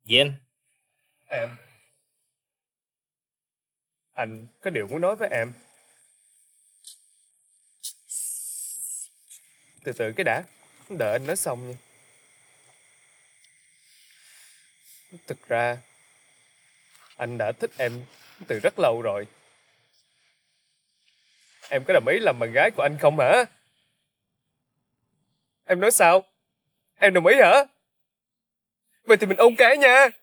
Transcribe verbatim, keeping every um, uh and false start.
Gì anh? Em, anh có điều muốn nói với em. Từ từ cái đã, đợi anh nói xong nha. Thực ra anh đã thích em từ rất lâu rồi. Em có đồng ý làm bạn gái của anh không hả? Em nói sao? Em đồng ý hả? Vậy thì mình ôn cái nha.